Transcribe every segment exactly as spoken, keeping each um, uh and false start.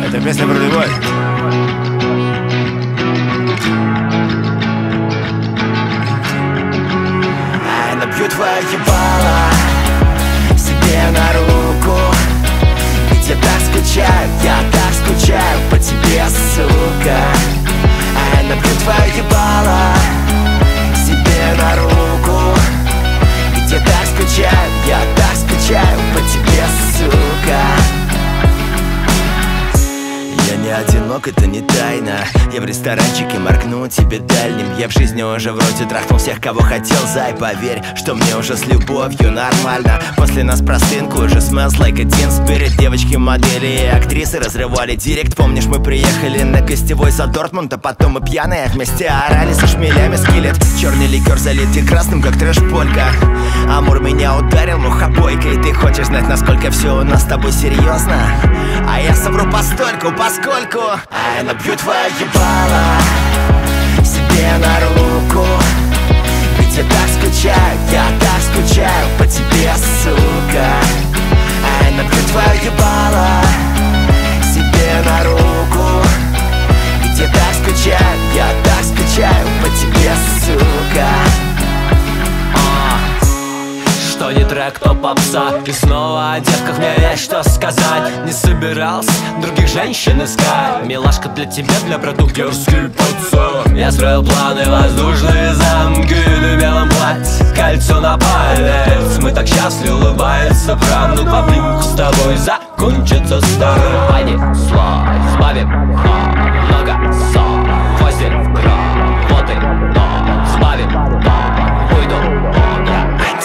Это песня про любовь. А я набью твое ебало себе на руку. Ведь я так скучаю, я так скучаю по тебе, сука. А я набью твое ебало себе на руку. Ведь я так скучаю, я так скучаю по тебе, сука. Я не одинок, это не тайна. Я в ресторанчике моргну тебе дальним. Я в жизни уже вроде трахнул всех, кого хотел. Зай, поверь, что мне уже с любовью нормально. После нас простынку уже smells like a teen spirit. Девочки, модели и актрисы разрывали директ. Помнишь, мы приехали на гостевой за Дортмунд, а потом мы пьяные вместе орали со шмелями скелет. Черный ликер залит и красным, как трэш-полька. Амур меня ударил мухобойкой. И ты хочешь знать, насколько все у нас с тобой серьезно? А я совру постольку, поскольку А я набью твое ебало себе на руку. Ведь я так скучаю, я так скучаю по тебе, сука. А я набью твое ебало себе на руку. Ведь я так скучаю, я так скучаю по тебе, сука. Что не трек, то попса. И снова о девках мне есть что сказать. Не собирался других женщин искать. Милашка, для тебя, для продуктерский пацан. Я строил планы, воздушные замки. Ты в белом платье, кольцо на палец. Мы так счастливы, улыбается правнук. По блинку с тобой закончится старым. Понеслась, сбавим ход, много сон. Хвостик в кров, вот и то. Сбавим то, уйду, он я.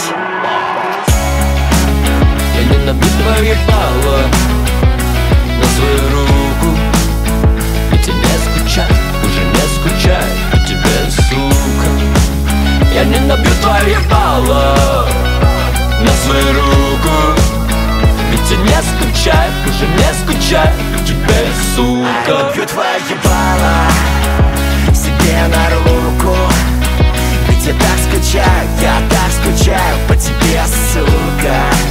Я не набью твое ебало на свою руку. Ведь я не скучаю, уже не скучаю по тебе, сука. Я не набью твое ебало на свою руку. Ведь я не скучаю, уже не скучаю по тебе, сука. Я набью твое ебало себе на руку. Ведь я так скучаю, я так скучаю по тебе, сука.